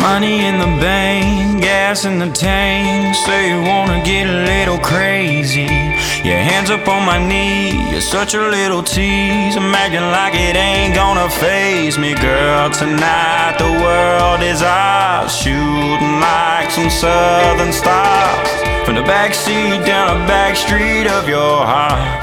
Money in the bank, gas in the tank. Say you wanna get a little crazy. Your hands up on my knee, you're such a little tease. I'm acting like it ain't gonna faze me, girl. Tonight the world is ours, shooting like some southern stars. From the backseat down a back street of your heart.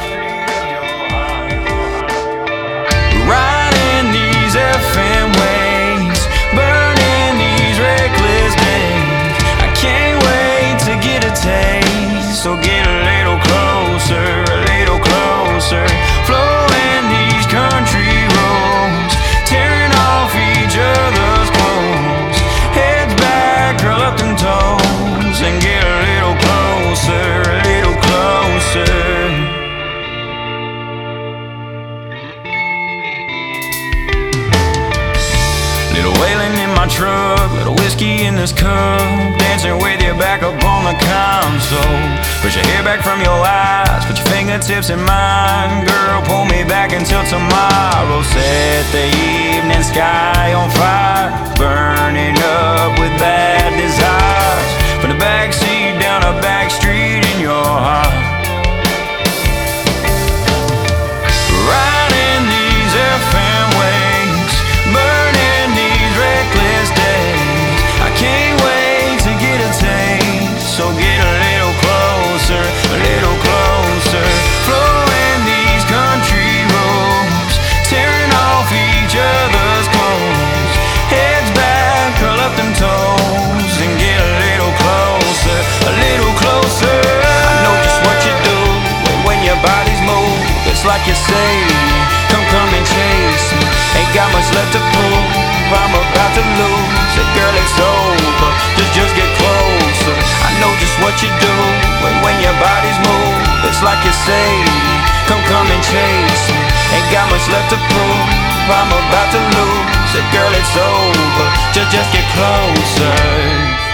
Riding these FM waves, burning these reckless days. I can't wait to get a taste, so get a little closer, a little closer. Flowing these country roads, tearing off each other's clothes. Heads back, curl up them toes, and get a little closer, a little closer. Little wailing in my truck, little whiskey in this cup, dancing with you back up on the console. Push your hair back from your eyes, put your fingertips in mine. Girl, pull me back until tomorrow. Set the evening sky on fire, burning up with bad desires. From the backseat down a back street in your heart. Riding these FM waves, burning these reckless days. I can't wait to get a taste, so get a little closer, a little closer. Flowing these country roads, tearing off each other's clothes. Heads back, curl up them toes, and get a little closer, a little closer. I know just what you do when your body's moved. It's like you say, come and chase me. Ain't got much left to prove, I'm about to lose. Say, girl, it's over, just get closer. I know just what you do when your body's moved. It's like you say, come and chase me. Ain't got much left to prove, I'm about to lose. Say, girl, it's over, just get closer.